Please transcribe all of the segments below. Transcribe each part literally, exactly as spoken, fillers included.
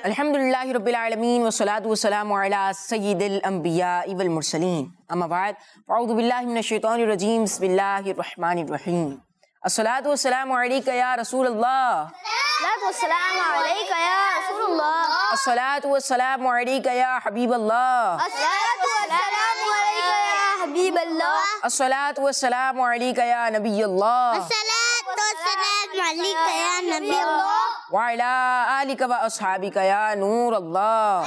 الحمدللہ رب العالمین والصلاة والسلام علی سید الانبیاء والمرسلین اما بعد فاعوذ باللہ من الشیطان الرجیم بسم اللہ الرحمن الرحیم الصلاة والسلام علیک یا رسول اللہ الصلاة والسلام علیک یا رسول اللہ الصلاة والسلام علیک یا حبیب اللہ الصلاة والسلام علیک یا حبیب اللہ الصلاة والسلام علیک یا نبی اللہ الصلاة والسلام علیک یا نبی اللہ وعلی آلک و اصحابک یا نور اللہ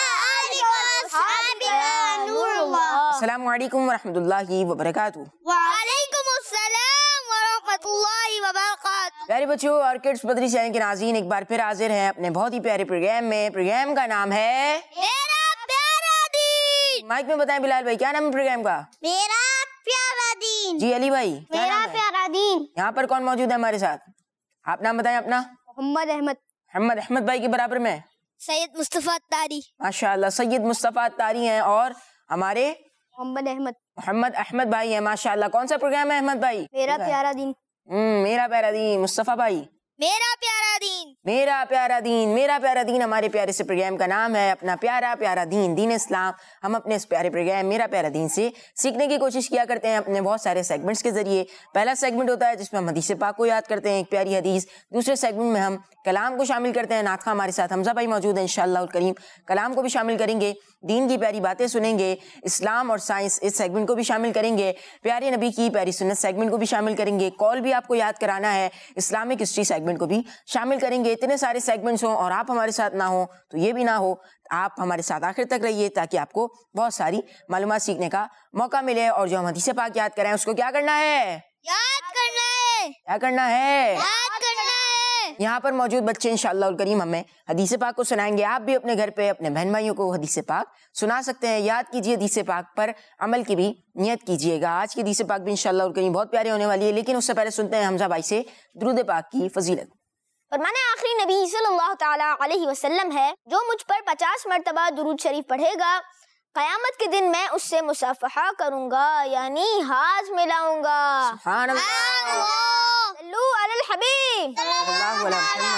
السلام علیکم ورحمۃ اللہ وبرکاتہ. وعلیکم السلام ورحمۃ اللہ وبرکاتہ. پیارے بچوں اور کڈس بدری چینل کے ناظرین ایک بار پھر حاضر ہیں اپنے بہت ہی پیارے پروگرام میں. پروگرام کا نام ہے میرا پیارا دین. مائک میں بتائیں بلال بھائی کیا نام ہے پروگرام کا؟ میرا پیارا دین. جی علی بھائی کیا میرا نام ہے؟ پیارا دین. یہاں پر کون موجود ہے ہمارے ساتھ؟ آپ نام بتائیں اپنا. محمد احمد. محمد احمد بھائی کے برابر میں سید مصطفیٰ تاری. ماشاء اللہ سید مصطفیٰ تاری ہیں اور ہمارے محمد احمد. محمد احمد بھائی ہیں. ماشاء اللہ کون سا پروگرام ہے احمد بھائی؟ میرا پیارا دین. ہم میرا پیارا دین. مصطفیٰ بھائی میرا پیارا دین. میرا پیارا دین. میرا پیارا دین ہمارے پیارے سے پروگرام کا نام ہے. اپنا پیارا پیارا دین دین اسلام ہم اپنے اس پیارے پروگرام میرا پیارا دین سے سیکھنے کی کوشش کیا کرتے ہیں اپنے بہت سارے سیگمنٹس کے ذریعے. پہلا سیگمنٹ ہوتا ہے جس میں ہم حدیث پاک کو یاد کرتے ہیں ایک پیاری حدیث. دوسرے سیگمنٹ میں ہم کلام کو شامل کرتے ہیں. نعت خواں ہمارے ساتھ حمزہ بھائی موجود ہیں انشاءاللہ الکریم. کلام کو بھی شامل کریں گے. دین کی پیاری باتیں سنیں گے. اسلام اور سائنس اس سیگمنٹ کو بھی شامل کریں گے. پیارے نبی کی پیاری سنت سیگمنٹ کو بھی شامل کریں گے. کال بھی آپ کو یاد کرانا ہے. اسلامک ہسٹری سیگمنٹ کو بھی شامل کریں گے. اتنے سارے سیگمنٹس ہوں اور آپ ہمارے ساتھ نہ ہوں تو یہ بھی نہ ہو. آپ ہمارے ساتھ آخر تک رہیے تاکہ آپ کو بہت ساری معلومات سیکھنے کا موقع ملے. اور جو ہم حدیث پاک یاد کریں اس کو کیا کرنا ہے؟ یاد کرنا ہے. کیا کرنا ہے؟ یاد کرنا ہے. یہاں پر موجود بچے انشاءاللہ الکریم ہمیں حدیث پاک کو سنائیں گے. آپ بھی اپنے گھر پہ اپنے بہن بھائیوں کو حدیث پاک سنا سکتے ہیں. یاد کیجئے حدیث پاک پر عمل کی بھی نیت کیجئے گا. آج کی حدیث پاک بھی انشاءاللہ الکریم بہت پیاری ہونے والی ہے لیکن اس سے پہلے سنتے ہیں حمزہ بھائی سے درود پاک کی فضیلت. فرمان آخری نبی صلی اللہ تعالیٰ علیہ وسلم ہے جو مجھ پر پچاس مرتبہ درود شریف پڑھے گا قیامت کے دن میں اس سے مصافحہ کروں گا یعنی ہاتھ ملاؤں گا. سبحان اللہ. صلو علی الحبیب صلی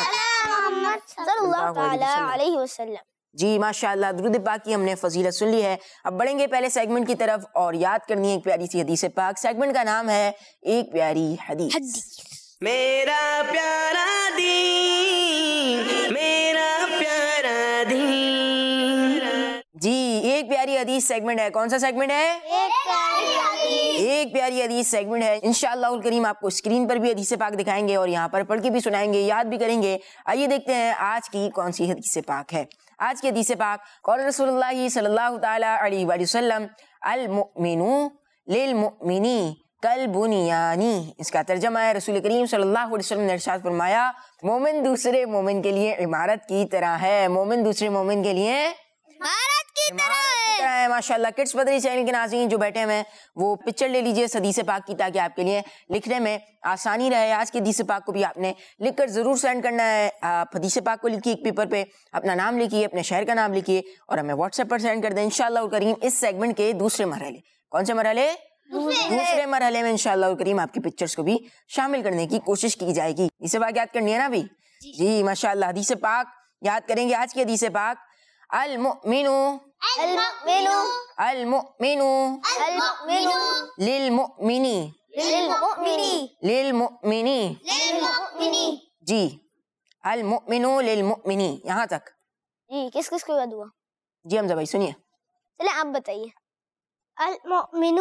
اللہ تعالیٰ علیہ وسلم. جی ماشاءاللہ درود پاک کی ہم نے فضیلت سن لی ہے. اب بڑھیں گے پہلے سیگمنٹ کی طرف اور یاد کرنی ہے ایک پیاری سی حدیث پاک. سیگمنٹ کا نام ہے ایک پیاری حدیث. میرا پیارا دین میرا پیارا دین. جی ایک پیاری حدیث سیگمنٹ ہے. کون سا سیگمنٹ ہے؟ ایک پیاری حدیث سیگمنٹ ہے. انشاءاللہ الکریم آپ کو اسکرین پر بھی حدیث پاک دکھائیں گے اور یہاں پر پڑھ کے بھی سنائیں گے یاد بھی کریں گے. آئیے دیکھتے ہیں آج کی کون سی حدیث پاک ہے. آج کی حدیث پاک قول رسول اللہ صلی اللہ تعالیٰ علیہ وآلہ وسلم المؤمن للمؤمن کالبنیانی. اس کا ترجمہ ہے رسول کریم صلی اللہ علیہ وسلم نے ارشاد فرمایا مومن دوسرے مومن کے لیے عمارت کی طرح ہے. مومن دوسرے مومن کے لیے عمارت کی طرح ہے. ماشاءاللہ کڈس بدری چینل کے ناظرین جو بیٹھے ہوئے ہیں وہ پکچر لے لیجئے حدیث پاک کی تاکہ آپ کے لیے لکھنے میں آسانی رہے. آج کی حدیث پاک کو بھی آپ نے لکھ کر ضرور سینڈ کرنا ہے. آپ حدیث پاک کو لکھیے ایک پیپر پہ اپنا نام لکھیے اپنے شہر کا نام لکھیے اور ہمیں واٹس ایپ پر سینڈ کر دیں. انشاءاللہ الکریم اس سیگمنٹ کے دوسرے مرحلے کون سے مرحلے دوسرے مرحلے میں انشاءاللہ الکریم آپ کی پکچرز کو بھی شامل کرنے کی کوشش کی جائے گی. اس سے پاک یاد کرنی ہے نا بھی. جی ماشاءاللہ حدیث پاک یاد کریں گے. آج کی حدیث پاک المؤمن المؤمن المؤمن المؤمن للمؤمن للمؤمن للمؤمن للمؤمن. جی المؤمن للمؤمن یہاں تک. جی کس کس کو یاد ہوا؟ جی حمزہ بھائی سنیے. چلے آپ بتائیے. المؤمن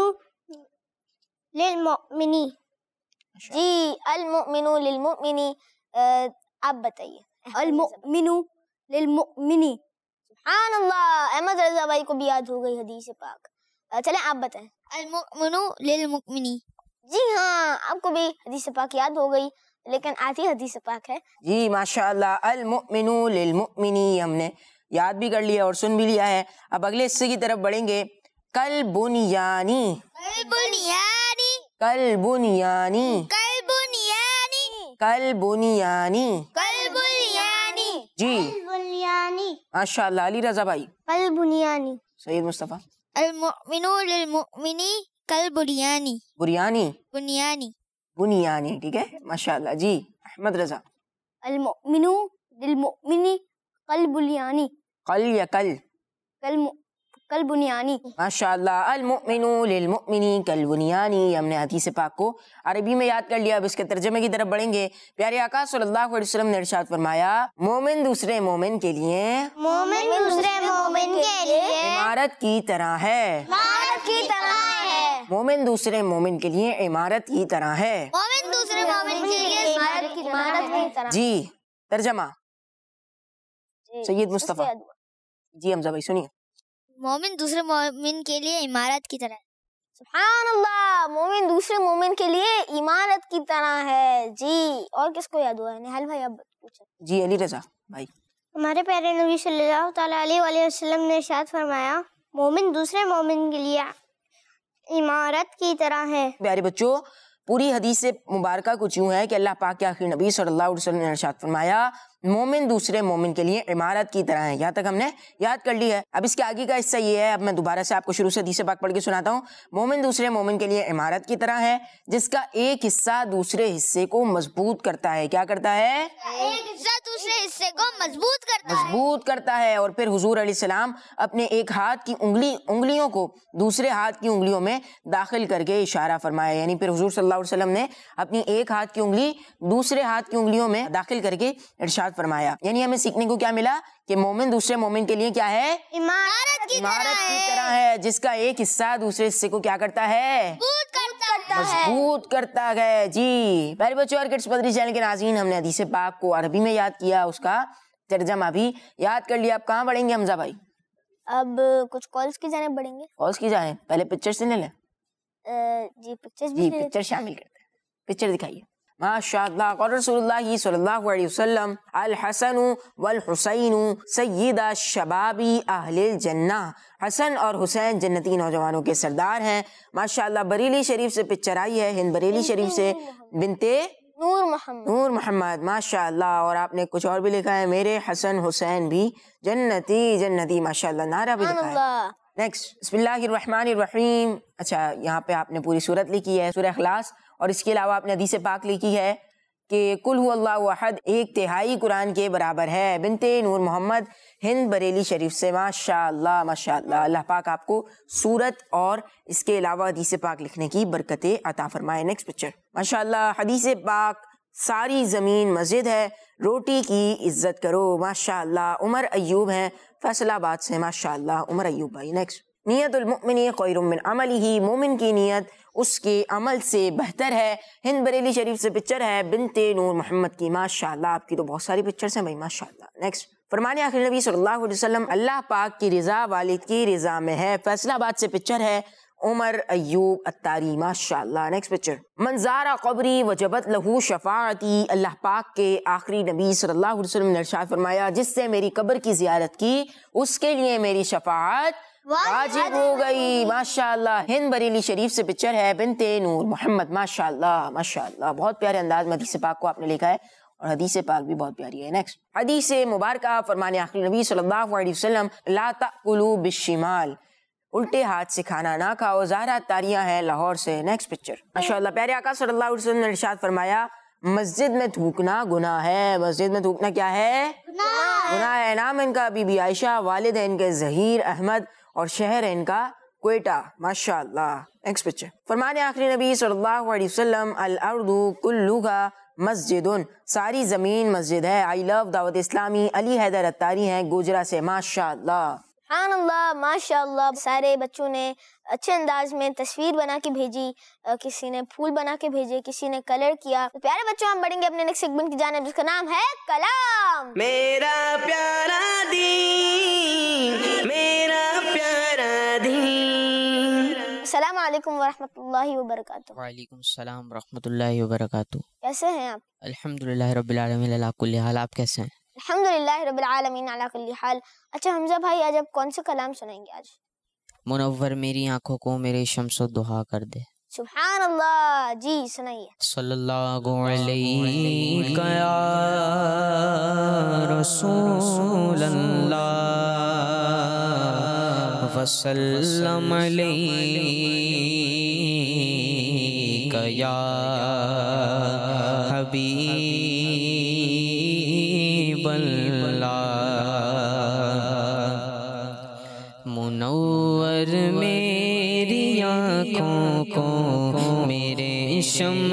للمؤمن. جی المؤمن للمؤمن. آپ بتائیے. المؤمن للمؤمن. سبحان اللہ. احمد رضا بھائی کو بھی یاد ہو گئی حدیث پاک. چلیں آپ بتائیں. المؤمن للمؤمن. جی ہاں آپ کو بھی حدیث پاک یاد ہو گئی لیکن آتی حدیث پاک ہے. جی ماشاءاللہ المؤمن للمؤمن ہم نے یاد بھی کر لیا اور سن بھی لیا ہے. اب اگلے حصے کی طرف بڑھیں گے. کل بنیانی کل بنیانی کل بنیانی کل بنیانی کل بنیانی کل بنیانی. جی بنیانی. ماشاءاللہ علی رضا بھائی. کل بنیانی. سید مصطفیٰ. المؤمن للمؤمن کل بنیانی. بریانی بنیانی. بنیانی ٹھیک ہے ماشاءاللہ. جی احمد رضا. المؤمن للمؤمن کل بلیانی قل یا کل؟ کل کل بنیانی. ماشاء اللہ. المؤمن للمؤمن کالبنیانی. ہم نے حدیث پاک کو عربی میں یاد کر لیا. اب اس کے ترجمے کی طرف بڑھیں گے. پیارے آقا صلی اللہ علیہ وسلم نے ارشاد فرمایا مومن دوسرے مومن کے لیے مومن دوسرے مومن کے لیے عمارت کی طرح ہے. عمارت کی طرح ہے. مومن دوسرے مومن کے لیے عمارت کی طرح ہے. مومن دوسرے مومن کے لیے عمارت کی طرح. جی ترجمہ سید مصطفیٰ. جی حمزہ بھائی سنیے. مومن دوسرے مومن کے لیے عمارت کی طرح. سبحان اللہ. مومن دوسرے مومن کے لیے عمارت کی طرح ہے. جی اور کس کو یاد ہوا ہے؟ نہال بھائی اب پوچھیں. جی علی رضا بھائی. ہمارے پیارے نبی صلی اللہ تعالیٰ علیہ وآلہ وسلم نے ارشاد فرمایا مومن دوسرے مومن کے لیے عمارت کی طرح ہے. پیارے بچوں پوری حدیث مبارکہ کچھ یوں ہے کہ اللہ پاک کے آخری نبی صلی اللہ علیہ وسلم نے ارشاد فرمایا مومن دوسرے مومن کے لیے عمارت کی طرح ہے. یہاں تک ہم نے یاد کر لی ہے. اب اس کے آگے کا حصہ یہ ہے. اب میں دوبارہ سے آپ کو شروع سے حدیث پاک پڑھ کے سناتا ہوں. مومن دوسرے مومن کے لیے عمارت کی طرح ہے جس کا ایک حصہ دوسرے حصے کو مضبوط کرتا ہے. کیا کرتا ہے؟ ایک حصہ دوسرے حصے کو مضبوط کرتا ہے. مضبوط کرتا ہے. اور پھر حضور علیہ السلام اپنے ایک ہاتھ کی انگلی انگلیوں کو دوسرے ہاتھ کی انگلیوں میں داخل کر کے اشارہ فرمایا. یعنی پھر حضور صلی اللہ علیہ وسلم نے اپنی ایک ہاتھ کی انگلی دوسرے ہاتھ کی انگلیوں میں داخل کر کے ارشاد فرمایا. یعنی ہمیں سیکھنے کو کیا ملا کہ مومن دوسرے مومن کے لیے کیا ہے؟ عمارت کی عمارت کی طرح ہے جس کا ایک حصہ دوسرے حصے کو کیا کرتا ہے؟ مضبوط کرتا ہے. جی پیارے بچوں اور کڈس بدری چینل کے ناظرین ہم نے حدیث پاک کو عربی میں یاد کیا. اس کا ترجمہ بھی یاد کر لیا. اب کہاں بڑھیں گے حمزہ بھائی؟ اب کچھ کالز کی جانب بڑھیں گے. کالز کی جائیں. پہلے پکچر سے لے لیں. جی پکچرز جی بھی پکچر شامل کرتے ہیں. پکچر دکھائیے. ماشاء اللہ. قال رسول اللہ صلی اللہ علیہ وسلم الحسن والحسین سیدہ شباب اہل الجنہ. حسن اور حسین جنتی نوجوانوں کے سردار ہیں. ماشاء اللہ. بریلی شریف سے پکچر آئی ہے. ہند بریلی شریف سے بنتے نور محمد نور محمد. ماشاء اللہ. اور آپ نے کچھ اور بھی لکھا ہے میرے حسن حسین بھی جنتی جنتی. ماشاء اللہ. نعرہ بھی لکھا ہے. نیکسٹ بسم اللہ الرحمن الرحیم. اچھا یہاں پہ آپ نے پوری سورت لکھی ہے سورہ اخلاص. اور اس کے علاوہ آپ نے حدیث پاک لکھی ہے کہ کل هو اللہ احد ایک تہائی قرآن کے برابر ہے. بنتے نور محمد ہند بریلی شریف سے. ماشاء اللہ ماشاء اللہ. اللہ پاک آپ کو سورت اور اس کے علاوہ حدیث پاک لکھنے کی برکتیں عطا فرمائے. Next picture. ماشاء اللہ. حدیث پاک ساری زمین مسجد ہے روٹی کی عزت کرو. ماشاء اللہ. عمر ایوب ہیں فیصل آباد سے. ماشاء اللہ عمر ایوب بھائی. نیکسٹ. نیت المؤمن خیر من عملہ. مومن کی نیت اس کے عمل سے بہتر ہے. ہند بریلی شریف سے پکچر ہے بنتے نور محمد کی. ماشاء اللہ. آپ کی تو بہت ساری پکچرز ہیں بھائی. ماشاء اللہ. نیکسٹ. فرمان آخر نبی صلی اللہ علیہ وسلم اللہ پاک کی رضا والد کی رضا میں ہے. فیصل آباد سے پکچر ہے عمر ایوب اتاری. ماشاء اللہ. Next picture. منظارہ قبری وجبت لہو شفاعتی. اللہ پاک کے آخری نبی صلی اللہ علیہ وسلم نے ارشاد فرمایا جس سے میری قبر کی زیارت کی اس کے لیے میری شفاعت واجب ہو گئی. ماشاء اللہ. ہند بریلی شریف سے پکچر ہے بنتے نور محمد. ماشاء اللہ ماشاء اللہ. بہت پیارے انداز میں حدیث پاک کو آپ نے لکھا ہے اور حدیث پاک بھی بہت پیاری ہے. نیکسٹ. حدیث مبارکہ فرمان آخری نبی صلی اللہ علیہ وسلم لا تأکلوا بالشمال. الٹے ہاتھ سے کھانا نہ کھاؤ. زہرا تاریاں ہیں لاہور سے. Next picture. ماشاء اللہ. پیارے آقا صلی اللہ علیہ وسلم نے ارشاد فرمایا مسجد میں تھوکنا گناہ ہے. مسجد میں تھوکنا کیا ہے؟ گناہ ہے. نام ان کا بی بی عائشہ. والد ہے ان کے ظہیر احمد اور شہر ہے ان کا کوئٹہ. ماشاء اللہ. Next picture. فرمان آخری نبی صلی اللہ علیہ وسلم الارض کلھا مسجد. ساری زمین مسجد ہے. آئی لو دعوت اسلامی. علی حیدر اتاری ہیں گوجرا سے. ماشاء اللہ. سبحان اللہ ماشاء اللہ. سارے بچوں نے اچھے انداز میں تصویر بنا کے بھیجی. کسی نے پھول بنا کے بھیجے کسی نے کلر کیا. تو پیارے بچوں ہم بڑھیں گے اپنے نیکسٹ سیگمنٹ کی جانب جس کا نام ہے کلام. میرا پیارا دین میرا پیارا دین. السلام علیکم ورحمۃ اللہ وبرکاتہ. وعلیکم السلام ورحمۃ اللہ وبرکاتہ. کیسے ہیں آپ؟ الحمدللہ رب العالمین علی کل حال. آپ کیسے ہیں؟ الحمدللہ رب العالمین علی کل حال. اچھا حمزہ بھائی آج آپ کون سے کلام سنائیں گے؟ آج منور میری آنکھوں کو میرے شمس و دہا کر دے. سبحان اللہ. جی سنائیے. صلی اللہ علیہ یا رسول اللہ وسلم علیہ یا حبیب اللہ.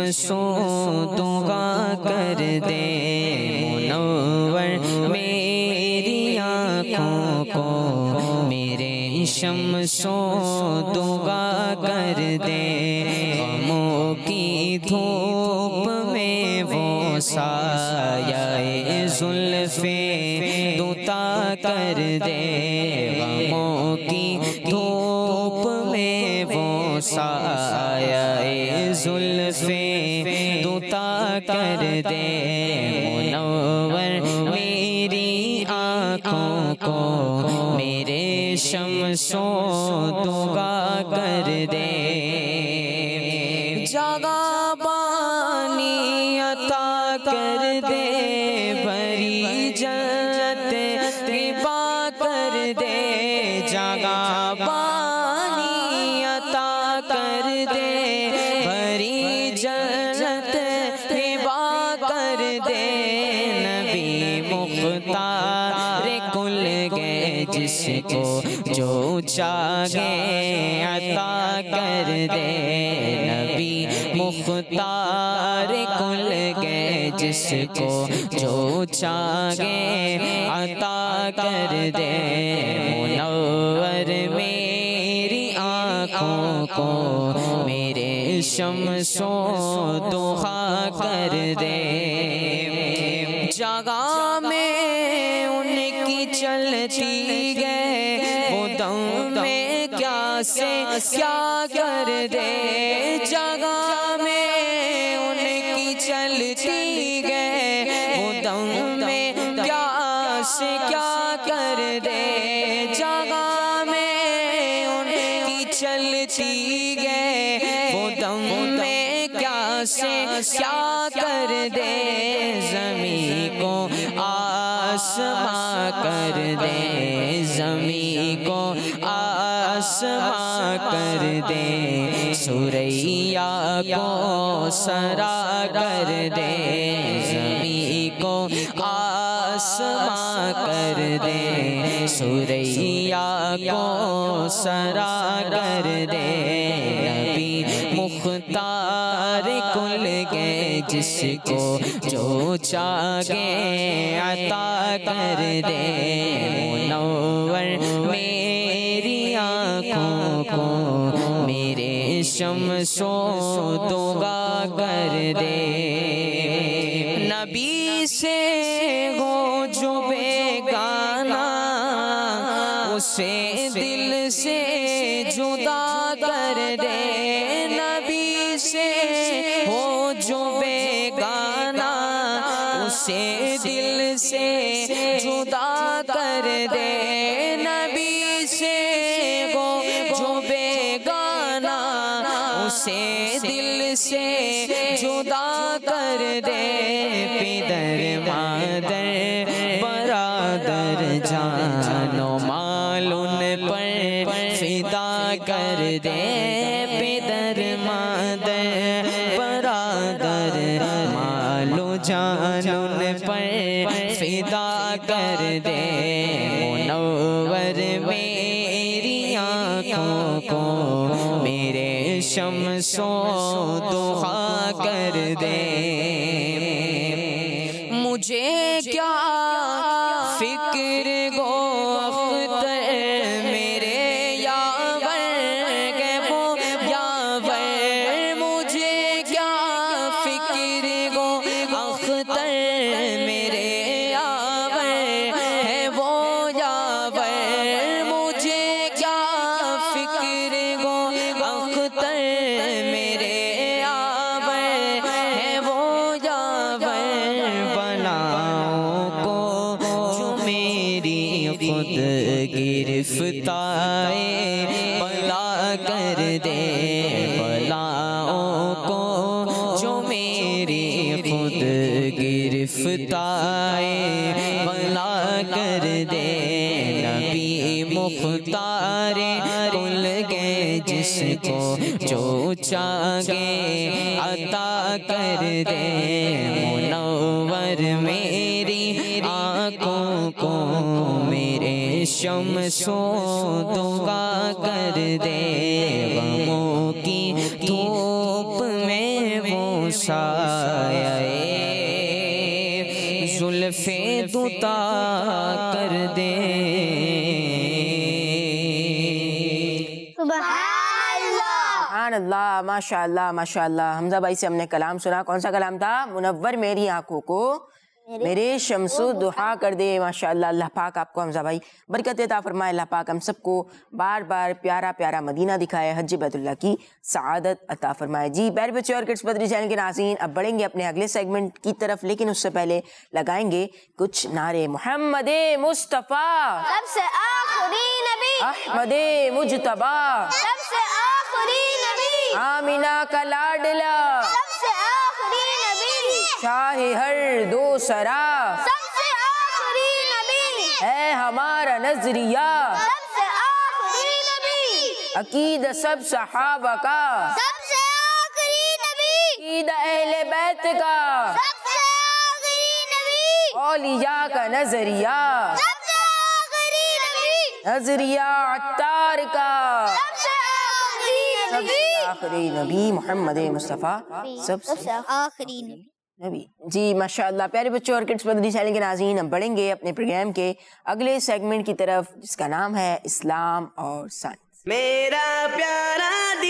شمسوں دعا کر دے منور میری آنکھوں کو میرے شمسوں دعا کر دے غموں کی دھوپ میں وہ سایہ زلف دوتا کر دے غموں کی دھوپ میں وہ سایہ زلف دوتا کر دے منور میری آنکھوں کو میرے شمسوں دعا کر دے جگہ بانی عطا کر دے بھری جنت ربا کر دے جگہ بانی عطا کر دے بھری جنت ربا کر دے نبی مختار کل گئے جس کو جو چاہے عطا کر دے نبی مختار کل گئے جس کو جو چاہے عطا کر دے منور میری آنکھوں کو میرے شمسوں دعا کر دے جگہ میں ان کی چلتی گئے وہ دم میں کیا سے کیا کر دے جگہ میں ان کی چلتی گئے وہ دم میں کیا سے کیا کر دے جگہ میں ان کی چلتی گئے وہ دم میں کیا سے کیا کر دے زمین کو آسماں کر دے زمین کو آسماں کر دے سوریا کو سرا کر دے زمین کو آسماں کر دے سوریا کو سرا کر دے نبی مختار کل گئے جس کو جو چاہے عطا کر دے منور میری آنکھوں کو میرے شمسوں دعا کر دے نبی سے ہو جو بیگانہ اسے دل سے جدا کر دے نبی سے ہو جو بیگانہ اسے دل سے جدا کر دے نبی سے ہو جو بیگانہ اسے دل سے جدا کر دے پدر مادر برادر جان و مال ان پر فدا کر دے پدر مادر برادر مال و جان ان پر فدا کر دے منور میری آنکھوں کو میرے شمسوں دعا کر دے مجھے کیا فکر گو اختر میرے یاور گے وہ یاور مجھے کیا فکر گو اختر میرے یاور ہے وہ یاور مجھے کیا فکر گو اختر میرے یاور ہے وہ یاور بلاؤں کو جو میری خود گرفتار بلا کر دے بلاؤں کو جو میری خود گرفتار بلا کر دے نبی مختار کل گئے جس کو جو چاہے عطا کر دے منور میری آنکھوں کو میرے شمسوں دعا کر دے غموں کی دھوپ میں وہ سایہ زلفیں دوتا کر دے. سبحان اللہ، ماشاء اللہ ماشاء اللہ. حمزہ بھائی سے ہم نے کلام سنا. کون سا کلام تھا؟ منور میری آنکھوں کو میرے شمس و ضحیٰ کر دے. ماشاء اللہ. اللہ پاک آپ کو حمزہ بھائی برکت عطا فرمائے. اللہ پاک ہم سب کو بار بار پیارا پیارا مدینہ دکھائے، حج بیت اللہ کی سعادت عطا فرمائے. جی پیارے بچے اور کڈس بدری چینل کے ناظرین، اب بڑھیں گے اپنے اگلے سیگمنٹ کی طرف، لیکن اس سے پہلے لگائیں گے کچھ نعرے. محمد مصطفیٰ سب سے آخری نبی، احمد مجتبیٰ سب سے آخری نبی، آمینہ کا لاڈلا سب سے آخری نبی، شاہ ہر دو سرا سب سے آخری نبی، ہے ہمارا نظریہ، سب سے آخری نبی، عقیدہ سب صحابہ کا، سب سے آخری نبی، عقیدہ اہل بیت کا، سب سے آخری نبی، اولیاء کا نظریہ، سب سے آخری نبی، نظریہ عطار کا، سب سے آخری سب نبی، سے آخری نبی محمد مصطفیٰ سب سب سے سے آخری نبی. نبی. جی ماشاء اللہ. پیارے بچوں اور کڈس بدری چینل کے ناظرین، ہم بڑھیں گے اپنے پروگرام کے اگلے سیگمنٹ کی طرف، جس کا نام ہے اسلام اور سائنس. میرا پیارا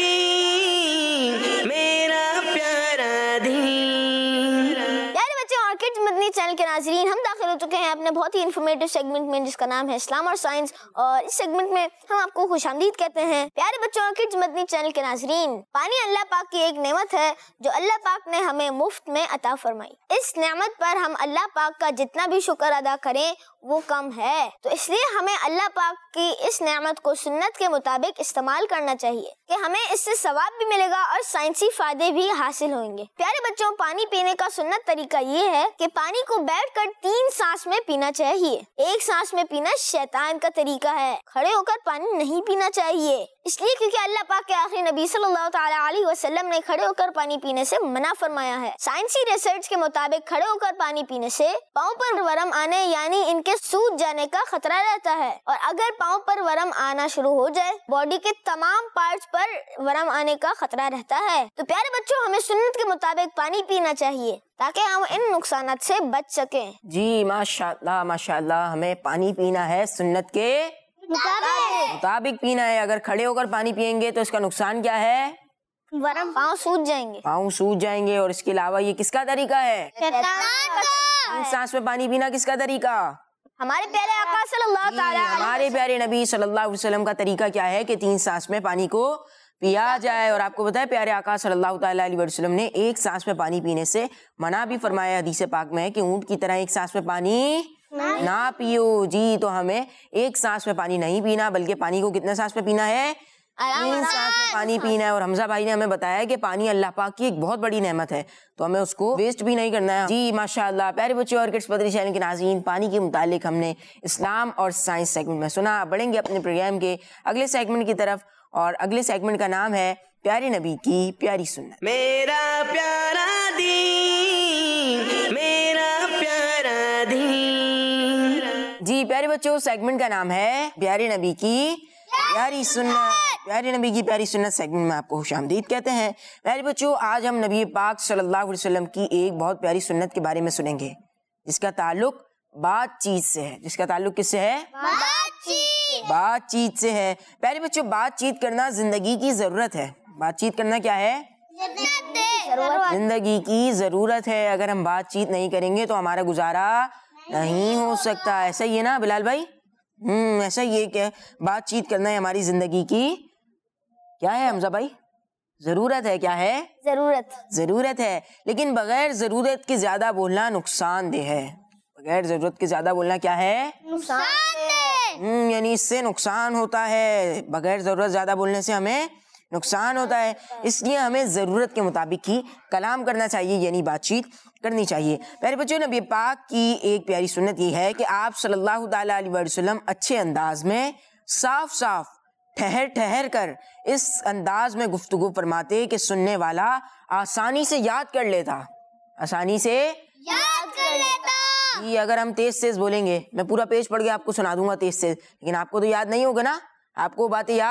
دین، میرا پیارا دین. پیارے بچے اور کڈس مدنی چینل کے ناظرین، ہم داخل ہو چکے ہیں اپنے بہت ہی انفارمیٹیو سیگمنٹ میں، جس کا نام ہے اسلام اور سائنس، اور اس سیگمنٹ میں ہم آپ کو خوش آمدید کہتے ہیں. پیارے بچوں اور کڈس مدنی چینل کے ناظرین، پانی اللہ پاک کی ایک نعمت ہے جو اللہ پاک نے ہمیں مفت میں عطا فرمائی. اس نعمت پر ہم اللہ پاک کا جتنا بھی شکر ادا کریں وہ کم ہے، تو اس لیے ہمیں اللہ پاک کی اس نعمت کو سنت کے مطابق استعمال کرنا چاہیے کہ ہمیں اس سے ثواب بھی ملے گا اور سائنسی فائدے بھی حاصل ہوئیں گے. پیارے بچوں، پانی پینے کا سنت طریقہ یہ ہے کہ پانی کو بیٹھ کر تین سانس میں پینا چاہیے. ایک سانس میں پینا شیطان کا طریقہ ہے. کھڑے ہو کر پانی نہیں پینا چاہیے، اس لیے کیونکہ اللہ پاک کے آخری نبی صلی اللہ تعالی علیہ وسلم نے کھڑے ہو کر پانی پینے سے منع فرمایا ہے. سائنسی ریسرچ کے مطابق کھڑے ہو کر پانی پینے سے پاؤں پر ورم آنے یعنی ان کے سوج جانے کا خطرہ رہتا ہے، اور اگر پاؤں پر ورم آنا شروع ہو جائے باڈی کے تمام پارٹس پر ورم آنے کا خطرہ رہتا ہے. تو پیارے بچوں، ہمیں سنت کے مطابق پانی پینا چاہیے تاکہ ہم ان نقصانات سے بچ سکیں. جی ماشاء اللہ ماشاء اللہ. ہمیں پانی پینا ہے سنت کے مطابق پینا ہے. اگر کھڑے ہو کر پانی پیئیں گے تو اس کا نقصان کیا ہے؟ ورم پاؤں سوج جائیں گے، پاؤں سوج جائیں گے. اور اس کے علاوہ یہ کس کا طریقہ ہے؟ تین سانس میں پانی پینا کس کا طریقہ؟ ہمارے پیارے آقا صلی اللہ تعالی علیہ ہمارے پیارے نبی صلی اللہ علیہ وسلم کا طریقہ کیا ہے کہ تین سانس میں پانی کو پیا جائے. اور آپ کو بتائے پیارے آقا صلی اللہ تعالی علیہ وسلم نے ایک سانس میں پانی پینے سے منع بھی فرمایا. حدیث پاک میں ہے کہ اونٹ کی طرح ایک سانس میں پانی نہ پیو. جی تو ہمیں ایک سانس میں پانی نہیں پینا، بلکہ پانی کو کتنے سانس میں پینا ہے؟ تین سانس میں پانی پینا ہے. اور حمزہ بھائی نے ہمیں بتایا کہ پانی اللہ پاک کی ایک بہت بڑی نعمت ہے، تو ہمیں اس کو ویسٹ بھی نہیں کرنا ہے. جی ماشاء اللہ. پیارے بچے اور کڈس بدری چینل کے ناظرین، پانی کے متعلق ہم نے اسلام اور سائنس سیگمنٹ میں سنا. بڑھیں گے اپنے پروگرام کے اگلے سیگمنٹ کی طرف، اور اگلے سیگمنٹ کا نام ہے پیارے نبی کی پیاری سنت. میرا پیارا دین، میرا پیارا دین. جی پیارے بچوں، سیگمنٹ کا نام ہے پیارے نبی کی پیاری سنت. پیارے نبی کی پیاری سنت سیگمنٹ میں آپ کو خوش آمدید کہتے ہیں. پیارے بچوں، آج ہم نبی پاک صلی اللہ علیہ وسلم کی ایک بہت پیاری سنت کے بارے میں سنیں گے، جس کا تعلق بات چیت سے ہے. جس کا تعلق کس سے ہے؟ بات چیت سے ہے. پیارے بچوں، بات چیت کرنا زندگی کی ضرورت ہے. بات چیت کرنا کیا ہے؟ زندگی کی ضرورت ہے. اگر ہم بات چیت نہیں کریں گے تو ہمارا گزارا نہیں ہو سکتا. ایسا ہی ہے نا بلال بھائی؟ ہم ایسا یہ کہ بات چیت کرنا ہے ہماری زندگی کی کیا ہے حمزہ بھائی؟ ضرورت ہے. کیا ہے؟ ضرورت ضرورت ہے. لیکن بغیر ضرورت کے زیادہ بولنا نقصان دہ ہے. بغیر ضرورت کے زیادہ بولنا کیا ہے؟ ہم یعنی اس سے نقصان ہوتا ہے. بغیر ضرورت زیادہ بولنے سے ہمیں نقصان ہوتا ہے. اس لیے ہمیں ضرورت کے مطابق ہی کلام کرنا چاہیے، یعنی بات چیت کرنی چاہیے. پیارے بچوں، نبی پاک کی ایک پیاری سنت یہ ہے کہ آپ صلی اللہ تعالی علیہ وسلم اچھے انداز میں صاف صاف ٹھہر ٹھہر کر اس انداز میں گفتگو فرماتے کہ سننے والا آسانی سے یاد کر لیتا. آسانی سے یاد کر لیتا. جی اگر ہم تیز تیز بولیں گے، میں پورا پیج پڑھ کے آپ کو سنا دوں گا تیز تیز، لیکن آپ کو تو یاد نہیں ہوگا نا. آپ کو باتیں یاد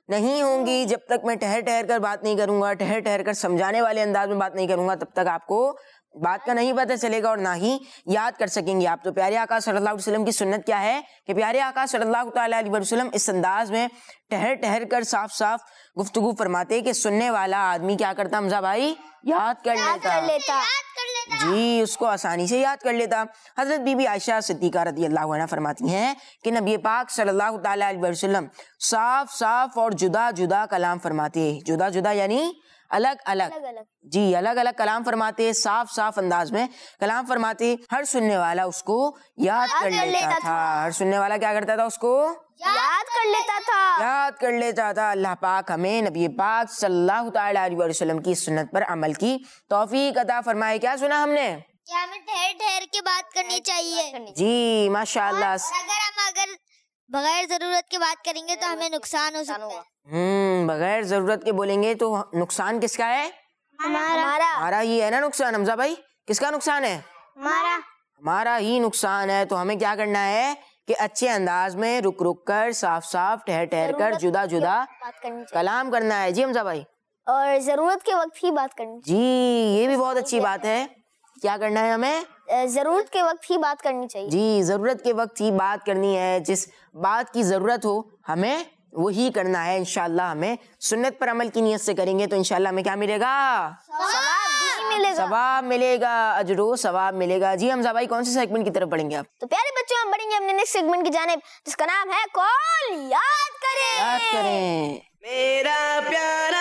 نہیں ہوں گی جب تک میں ٹھہر ٹھہر کر بات نہیں کروں گا, ٹھہر ٹھہر کر سمجھانے والے انداز میں بات نہیں کروں گا, تب تک آپ کو بات کا نہیں پتہ چلے گا اور نہ ہی یاد کر سکیں گے آپ. تو پیارے آقا صلی اللہ علیہ وسلم کی سنت کیا ہے کہ پیارے آقا صلی اللہ تعالیٰ علیہ وسلم اس انداز میں ٹھہر ٹھہر کر صاف صاف گفتگو فرماتے کہ سننے والا آدمی کیا کرتا حمزہ بھائی, یاد کر لیتا, جی اس کو آسانی سے یاد کر لیتا. حضرت بی بی عائشہ صدیقہ رضی اللہ عنہ فرماتی ہیں کہ نبی پاک صلی اللہ تعالیٰ علیہ وسلم صاف صاف اور جدا جدا کلام فرماتے, جدا جدا یعنی الگ الگ, جی الگ الگ کلام فرماتے, صاف صاف انداز میں کلام فرماتے. ہر سننے والا اس کو یاد کر لیتا تھا, ہر سننے والا کیا کرتا تھا, اس کو یاد کر لیتا تھا, یاد کر لیتا تھا. اللہ پاک ہمیں نبی پاک صلی اللہ تعالیٰ علیہ وسلم کی سنت پر عمل کی توفیق عطا فرمائے. کیا سنا ہم نے کہ ہمیں ٹھہر ٹھہر کے بات کرنی چاہیے, جی ماشاء اللہ. اگر ہم اگر بغیر ضرورت کے بات کریں گے تو ہمیں نقصان ہو سکتا ہے. ہوں بغیر ضرورت کے بولیں گے تو نقصان کس کا ہے, ہمارا ہمارا ہی ہے نا نقصان. حمزہ بھائی کس کا نقصان ہے, ہمارا ہمارا ہی نقصان ہے. تو ہمیں کیا کرنا ہے کہ اچھے انداز میں رک رک کر صاف صاف ٹھہر ٹھہر کر جدا جدا بات کرنی چاہیے, کلام کرنا ہے. جی حمزہ بھائی, اور ضرورت کے وقت ہی بات کرنی جی یہ بھی بہت اچھی بات ہے. کیا کرنا ہے ہمیں, چاہیے, ضرورت کے وقت ہی بات کرنی چاہیے. جی ضرورت کے وقت ہی بات کرنی ہے. جس بات کی ضرورت ہو ہمیں وہی کرنا ہے. انشاءاللہ ہمیں سنت پر عمل کی نیت سے کریں گے تو انشاءاللہ ہمیں کیا ملے گا, ثواب بھی ملے گا, ثواب ملے گا, اجر و ثواب ملے گا. جی حمزہ بھائی کون سے سیگمنٹ کی طرف پڑھیں گے آپ؟ تو پیارے بچوں ہم بڑھیں گے اپنے نیکسٹ سیگمنٹ کی جانب جس کا نام ہے کال یاد کریں. یاد کریں. میرا پیارا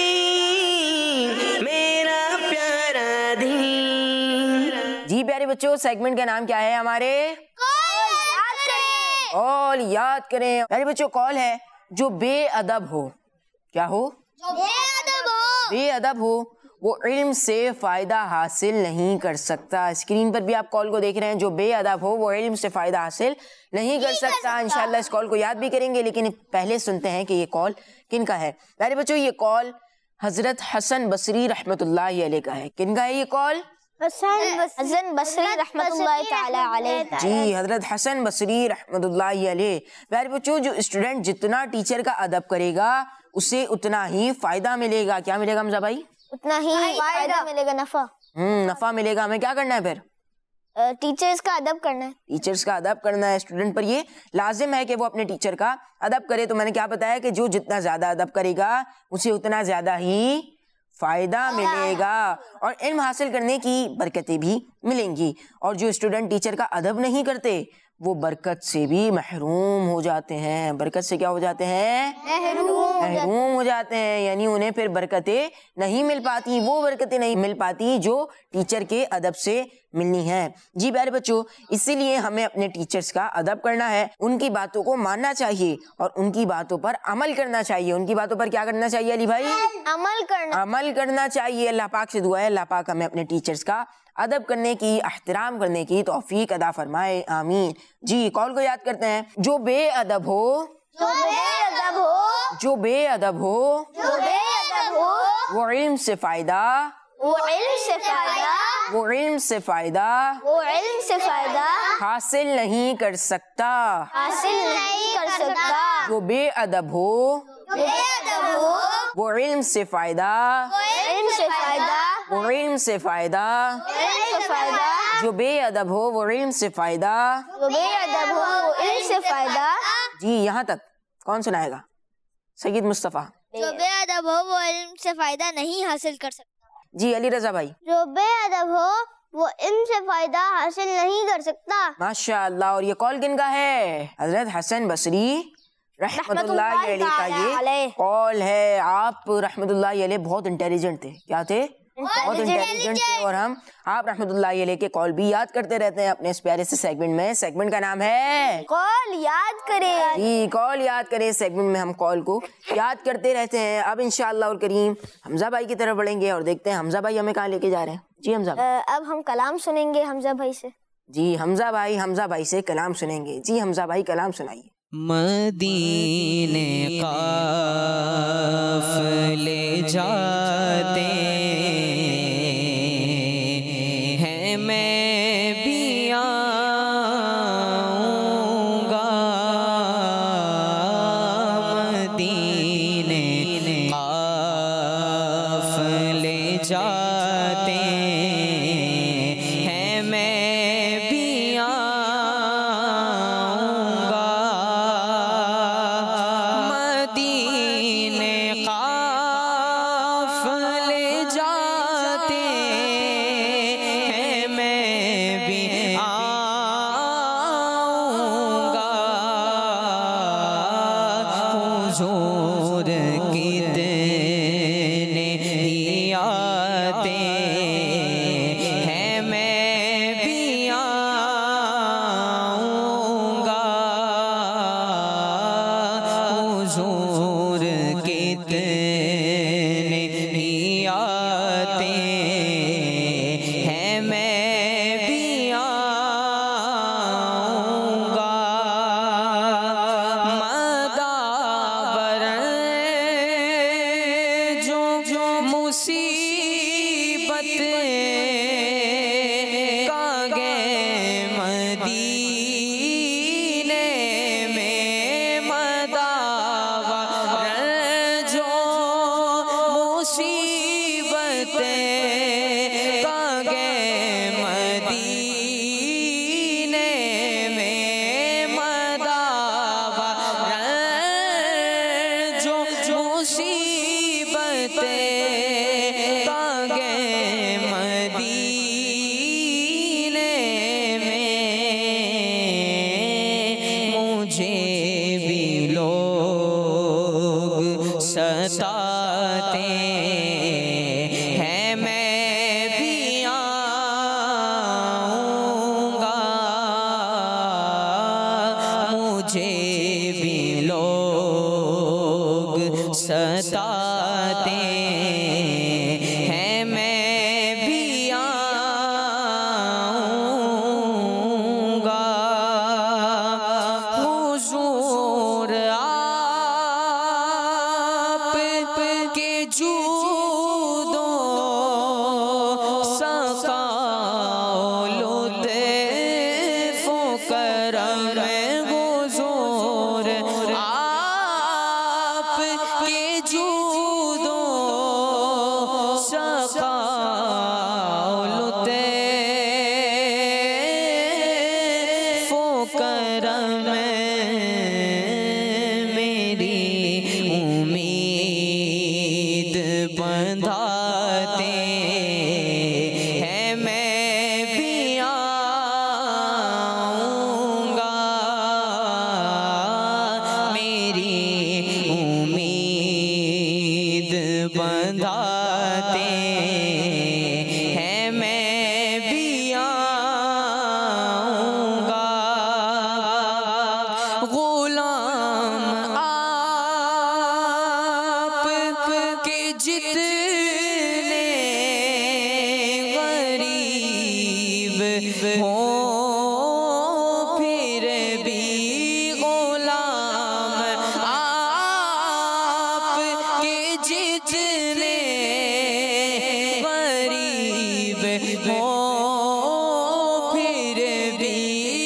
دین, میرا پیارا دین. جی پیارے بچوں سیگمنٹ کا نام کیا ہے ہمارے, کال یاد کریں. کال یاد کریں. پیارے بچوں کال ہے جو بے ادب ہو, کیا ہو, جو بے ادب ہو, بے ادب ہو وہ علم سے فائدہ حاصل نہیں کر سکتا. اسکرین پر بھی آپ کال کو دیکھ رہے ہیں, جو بے ادب ہو وہ علم سے فائدہ حاصل نہیں کر سکتا. انشاءاللہ اس کال کو یاد بھی کریں گے, لیکن پہلے سنتے ہیں کہ یہ کال کن کا ہے. پیارے بچوں یہ کال حضرت حسن بصری رحمۃ اللہ علیہ کا ہے. کن کا ہے یہ کال, حسن بصری رحمۃ اللہ تعالی علیہ. جی حضرت حسن بصری رحمۃ اللہ علیہ. پیارے بچوں جو اسٹوڈنٹ جتنا ٹیچر کا ادب کرے گا اسے اتنا ہی فائدہ ملے گا. کیا ملے گا حمزہ بھائی, اتنا ہی فائدہ ملے گا, نفع, ہوں نفع ملے گا. ہمیں کیا کرنا ہے پھر, ٹیچرز کا ادب کرنا ہے, ٹیچرز کا ادب کرنا ہے. اسٹوڈنٹ پر یہ لازم ہے کہ وہ اپنے ٹیچر کا ادب کرے. تو میں نے کیا بتایا کہ جو جتنا زیادہ ادب کرے گا اسے اتنا زیادہ ہی فائدہ ملے گا اور علم حاصل کرنے کی برکتیں بھی ملیں گی. اور جو اسٹوڈنٹ ٹیچر کا ادب نہیں کرتے وہ برکت سے بھی محروم ہو جاتے ہیں. برکت سے کیا ہو جاتے ہیں, محروم ہو جاتے ہیں, یعنی انہیں پھر برکتیں نہیں مل پاتی, وہ برکتیں نہیں مل پاتی جو ٹیچر کے ادب سے ملنی ہیں. جی پیارے بچوں اسی لیے ہمیں اپنے ٹیچرز کا ادب کرنا ہے, ان کی باتوں کو ماننا چاہیے اور ان کی باتوں پر عمل کرنا چاہیے. ان کی باتوں پر کیا کرنا چاہیے علی بھائی, عمل کرنا, عمل کرنا چاہیے. اللہ پاک سے دعا ہے اللہ پاک ہمیں اپنے ٹیچرز کا ادب کرنے کی, احترام کرنے کی توفیق عطا فرمائے, آمین. جی کال کو یاد کرتے ہیں. جو بے ادب ہو, جو بے ادب ہو, جو بے ادب ہو جو بے ادب ہو وہ علم سے فائدہ, وہ علم سے فائدہ, وہ علم سے فائدہ وہ علم سے فائدہ حاصل نہیں کر سکتا. حاصل نہیں کر سکتا. جو بے ادب ہو بے ادب ہو وہ علم سے فائدہ, وہ علم سے فائدہ, وہ علم سے فائدہ. علم سے فائدہ. جو بے ادب ہو وہ علم سے فائدہ. جو بے ادب ہو وہ علم سے فائدہ. جی یہاں تک کون سنائے گا, سید مصطفیٰ. جو بے ادب ہو وہ علم سے فائدہ نہیں حاصل کر سکتا. جی علی رضا بھائی. جو بے ادب ہو وہ علم سے فائدہ حاصل نہیں کر سکتا. ماشاء اللہ. اور یہ کال کن کا ہے, حضرت حسن بصری رحمت اللہ علیہ کا یہ کال ہے. آپ رحمت اللہ علیہ بہت انٹیلیجنٹ تھے. کیا تھے, بہت انٹیلیجنٹ تھے. اور ہم آپ رحمت اللہ علیہ کے کال بھی یاد کرتے رہتے ہیں اپنے اس پیارے سے سیگمنٹ میں. سیگمنٹ کا نام ہے کال یاد کرے. جی کال یاد کرے. سیگمنٹ میں ہم کال کو یاد کرتے رہتے ہیں. اب انشاءاللہ الکریم حمزہ بھائی کی طرف بڑھیں گے اور دیکھتے ہیں حمزہ بھائی ہمیں کہاں لے کے جا رہے ہیں. جی حمزہ بھائی. اب ہم کلام سنیں گے حمزہ بھائی سے. جی حمزہ بھائی حمزہ بھائی سے کلام سنیں گے. جی حمزہ بھائی کلام سنائیے. مدینے قافلے جاتے ہیں, میں بھی آؤں گا مدینے حضور کتنے ہی آتے ہیں میں بھی آؤں گا مداور جو جو مصیبت کا گے مدینے میں مداور جو مصیبت کا گے مدینے میں مداور جو مصیبت کا گے مدینے میں مجھے بھی لوگ ستاتے ہیں میں بھی آؤں گا مجھے بھی لوگ ستاتے ہیں میں بھی آؤں گا حضور آپ کے جود و سخا لطف و کرم حضور آپ کے جود و سخا لطف و کرم میری امید بندھاتے ہیں میں بھی آؤں گا میری امید بندھاتے ہیں میں بھی آؤں گا غلام آپ کے جتنے غریب ہوں پھر بھی غلام آپ کے جتنے غریب ہوں پھر بھی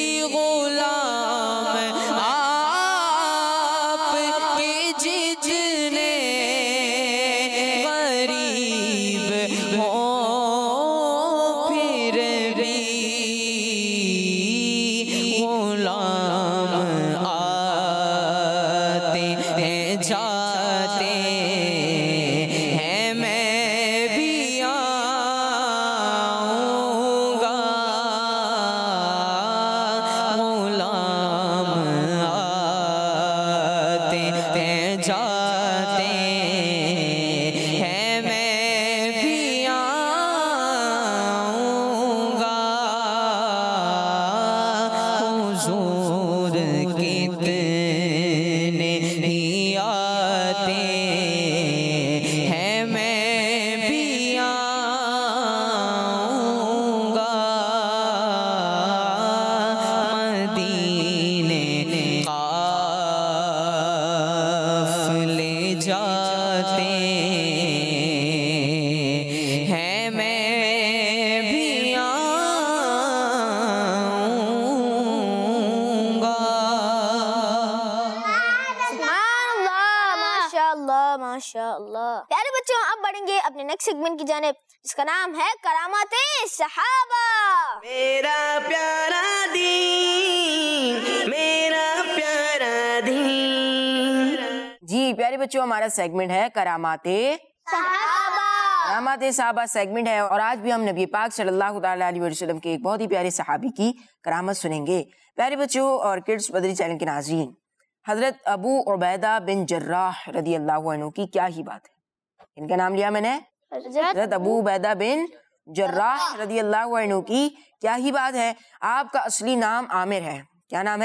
غلام آپ کے جتنے غریب ہوں پھر بھی غلام آتے ہیں جاتے ہیں میں بھی آؤں گا غلام آتے ہیں جاتے ہیں میں بھی آؤں گا حضور کتنے ہی آتے ہیں میں بھی آؤں گا مدینے قافلے جاتے ہیں میں بھی آؤں گا سبحان اللہ ماشاء اللہ ماشاء اللہ پیارے بچوں اب بڑھیں گے اپنے نیکسٹ سیگمنٹ کی جانب جس کا نام ہے کرامات صحابہ میرا پیارا دین میرا پیارا دین جی پیارے بچوں ہمارا سیگمنٹ ہے کرامات صحابہ کرامات صحابہ سیگمنٹ ہے اور آج بھی ہم نبی پاک صلی اللہ تعالیٰ علیہ وسلم کے ایک بہت ہی پیارے صحابی کی کرامت سنیں گے. پیارے بچوں اور کڈس بدری چینل کے ناظرین، حضرت ابو عبیدہ بن جراح رضی اللہ عنہ کی کیا ہی بات ہے. ان کا نام لیا میں نے، حضرت ابو عبیدہ بن جراح رضی اللہ عنہ کی کیا ہی بات ہے. آپ کا اصلی نام عامر ہے. کیا نام ہے؟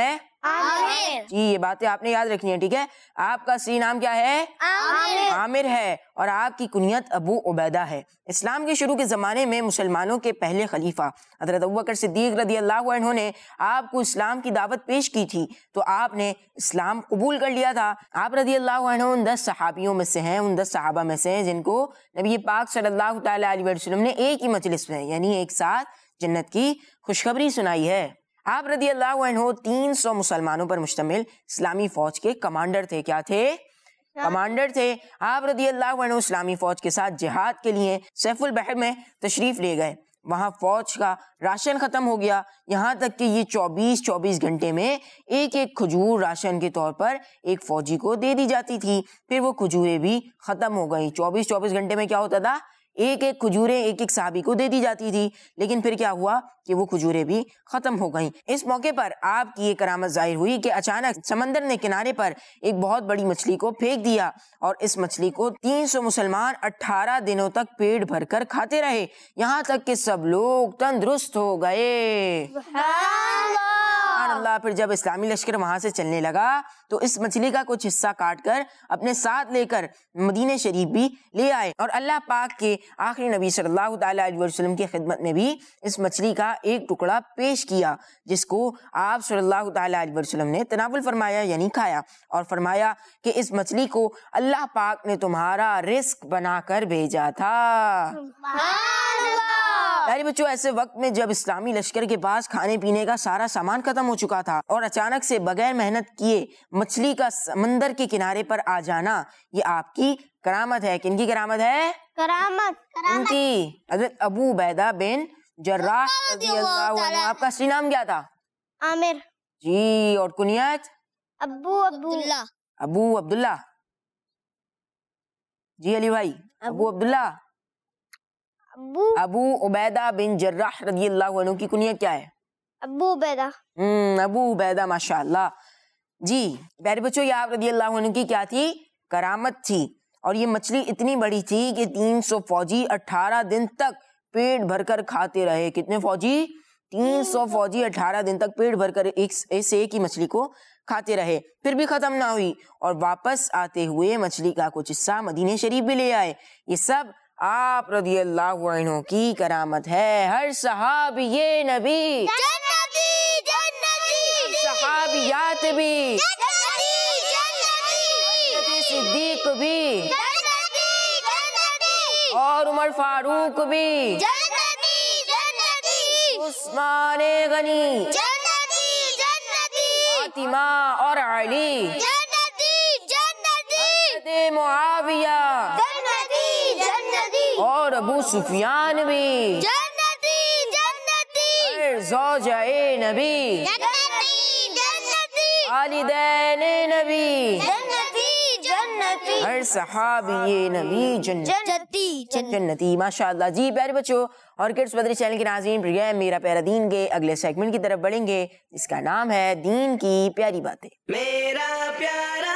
عامر. جی یہ باتیں آپ نے یاد رکھنی ہے, ٹھیک ہے. آپ کا صحیح نام کیا ہے؟ عامر. عامر ہے, اور آپ کی کنیت ابو عبیدہ ہے. اسلام کے شروع کے زمانے میں مسلمانوں کے پہلے خلیفہ حضرت ابوبکر صدیق رضی اللہ عنہ نے آپ کو اسلام کی دعوت پیش کی تھی, تو آپ نے اسلام قبول کر لیا تھا. آپ رضی اللہ عنہ ان دس صحابیوں میں سے ہیں, ان دس صحابہ میں سے ہیں جن کو نبی پاک صلی اللہ تعالیٰ علیہ وسلم نے ایک ہی مجلس میں یعنی ایک ساتھ جنت کی خوشخبری سنائی ہے. آپ رضی اللہ عنہ تین سو مسلمانوں پر مشتمل اسلامی فوج کے کمانڈر تھے. کیا تھے؟ کمانڈر تھے. آپ رضی اللہ عنہ اسلامی فوج کے ساتھ جہاد کے لیے سیف البحر میں تشریف لے گئے. وہاں فوج کا راشن ختم ہو گیا, یہاں تک کہ یہ چوبیس چوبیس گھنٹے میں ایک ایک کھجور راشن کے طور پر ایک فوجی کو دے دی جاتی تھی. پھر وہ کھجوریں بھی ختم ہو گئیں. چوبیس چوبیس گھنٹے میں کیا ہوتا تھا؟ ایک ایک کھجوریں ایک ایک صحابی کو دے دی جاتی تھی. لیکن پھر کیا ہوا کہ وہ کھجوریں بھی ختم ہو گئیں. اس موقع پر آپ کی یہ کرامت ظاہر ہوئی کہ اچانک سمندر نے کنارے پر ایک بہت بڑی مچھلی کو پھینک دیا, اور اس مچھلی کو تین سو مسلمان اٹھارہ دنوں تک پیٹ بھر کر کھاتے رہے, یہاں تک کہ سب لوگ تندرست ہو گئے. سبحان اللہ. پھر جب اسلامی لشکر وہاں سے چلنے لگا تو اس مچھلی کا کچھ حصہ کاٹ کر اپنے ساتھ لے کر مدینہ شریف بھی لے آئے, اور اللہ پاک کے آخری نبی صلی اللہ تعالیٰ علیہ وسلم کی خدمت میں بھی اس مچھلی کا ایک ٹکڑا پیش کیا, جس کو آپ صلی اللہ تعالیٰ علیہ وسلم نے تناول فرمایا یعنی کھایا, اور فرمایا کہ اس مچھلی کو اللہ پاک نے تمہارا رزق بنا کر بھیجا تھا. پیارے بچوں, ایسے وقت میں جب اسلامی لشکر کے پاس کھانے پینے کا سارا سامان ختم ہو چکا تھا اور اچانک سے بغیر محنت کیے مچھلی کا سمندر کے کنارے پر آ جانا, یہ آپ کی کرامت ہے. کن کی کرامت ہے؟ کرامت. ان کی. حضرت ابو عبیدہ بن جراح رضی اللہ عنہ. آپ کا اصلی نام کیا تھا؟ عامر. جی, اور کنیت؟ ابو عبداللہ. ابو عبداللہ. جی علی بھائی, ابو عبداللہ. ابو ابو عبیدہ بن جراح رضی اللہ عنہ کی کنیت کیا ہے؟ ابو عبیدہ. ہم ابو عبیدہ, ماشاء اللہ. جی پیارے بچوں, یہ آپ رضی اللہ عنہ کی کیا تھی؟ کرامت تھی. اور یہ مچھلی اتنی بڑی تھی کہ تین سو فوجی اٹھارہ دن تک پیٹ بھر کر کھاتے رہے. کتنے فوجی؟ تین سو فوجی اٹھارہ دن تک پیٹ بھر کر ایک ایسے ایک ہی مچھلی کو کھاتے رہے. پھر بھی ختم نہ ہوئی, اور واپس آتے ہوئے مچھلی کا کچھ حصہ مدینہ شریف بھی لے آئے. یہ سب آپ رضی اللہ عنہ کی کرامت ہے. ہر صحابی یہ نبی جنتی جنتی صحابیات بھی, جنتی جنتی صدیق بھی, جنتی جنتی اور عمر فاروق بھی, جنتی جنتی عثمان غنی, جنتی جنتی فاطمہ اور علی, جنتی جنتی حضرت معاویہ جنتی جنتی اور ابو سفیان بھی, جنتی جنتی ہر زوجہ نبی, جنتی جنتی والدین نبی, جنتی جنتی ہر صحابی نبی جنت جنتی جنتی. ماشاء اللہ. جی پیارے بچوں, اور کڈس بدری چینل کے ناظرین, پروگرام میرا پیارا دین کے اگلے سیگمنٹ کی طرف بڑھیں گے, جس کا نام ہے دین کی پیاری باتیں. میرا پیارا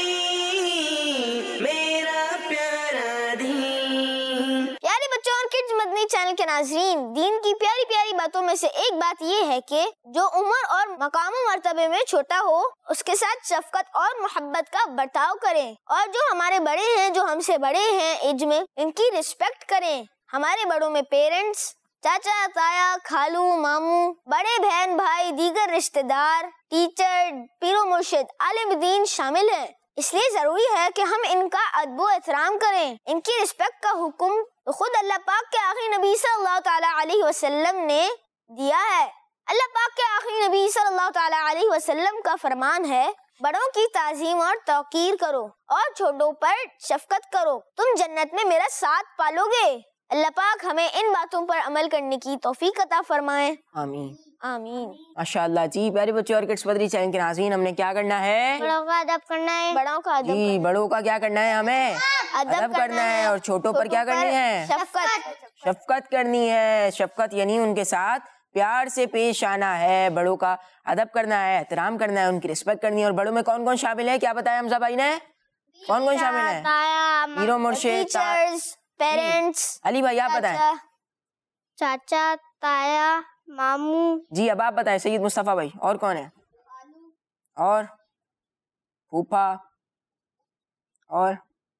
دین میرا پیارا دین. پیارے بچوں اور کڈز مدنی چینل کے ناظرین, دین کی پیاری پیاری باتوں میں سے ایک بات یہ ہے کہ جو عمر اور مقام و مرتبے میں چھوٹا ہو اس کے ساتھ شفقت اور محبت کا برتاؤ کریں, اور جو ہمارے بڑے ہیں, جو ہم سے بڑے ہیں ایج میں, ان کی رسپیکٹ کریں. ہمارے بڑوں میں پیرنٹس, چاچا تایا, خالو ماموں, بڑے بہن بھائی, دیگر رشتہ دار, ٹیچر, پیر و مرشد, عالم دین شامل ہیں. اس لیے ضروری ہے کہ ہم ان کا ادب و احترام کریں. ان کی رسپیکٹ کا حکم خود اللہ پاک کے آخری نبی صلی اللہ تعالیٰ علیہ وسلم نے دیا ہے. اللہ پاک کے آخری نبی صلی اللہ تعالیٰ علیہ وسلم کا فرمان ہے, بڑوں کی تعظیم اور توقیر کرو اور چھوٹوں پر شفقت کرو, تم جنت میں میرا ساتھ پالو گے. اللہ پاک ہمیں ان باتوں پر عمل کرنے کی توفیق عطا فرمائے. آمین آمین. ماشاء اللہ. جی پیارے بچوں اور کڈس بدری چینل کے ناظرین, ہم نے کیا کرنا ہے؟ بڑوں کا ادب کرنا ہے. بڑوں کا ادب جی بڑوں کا کیا کرنا ہے؟ ہمیں ادب کرنا ہے, اور چھوٹوں پر کیا کرنی ہے؟ شفقت. شفقت کرنی ہے. شفقت یعنی ان کے ساتھ پیار سے پیش آنا ہے, بڑوں کا ادب کرنا ہے, احترام کرنا ہے, ان کی رسپیکٹ کرنی ہے. اور بڑوں میں کون کون شامل ہے, کیا بتایا حمزہ بھائی نے؟ کون کون شامل ہے؟ پیر و مرشد, ٹیچرز, پیرنٹس. علی بھائی آپ بتائیں. چاچا تایا ماموں. جی اب آپ بتائیں. سید مصطفیٰ بھائی, اور کون ہے؟ اور پھوپھا اور